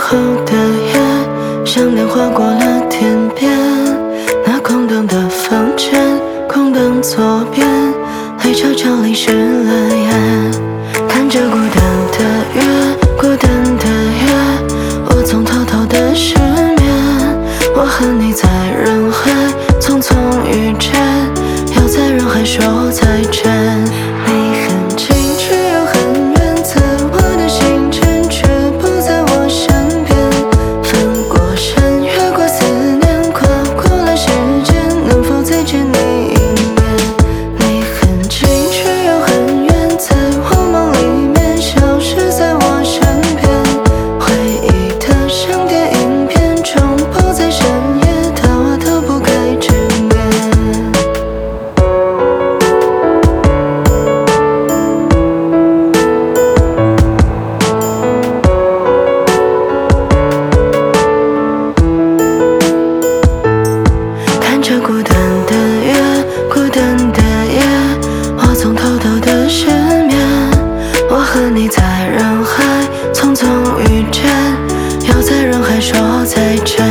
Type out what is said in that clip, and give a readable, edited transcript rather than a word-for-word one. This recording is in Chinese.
后的夜，想念划过了天边，那空荡的房间，空荡左边，泪悄悄淋湿了眼。看着孤单的月，孤单的夜，我总偷偷的失眠。我和你在人海匆匆遇见，要在人海说再见。你很近却又很远，在我的心间却不在我身边。翻过山，越过思念，跨过了时间，能否再见你一面？你很近却又很远，在我梦里面消失在我身边。回忆的像电影片，重播在深夜，但我都不该直面。看着孤单的月，孤单的夜，我总偷偷的失眠。我和你在人海匆匆遇见，要在人海说再见。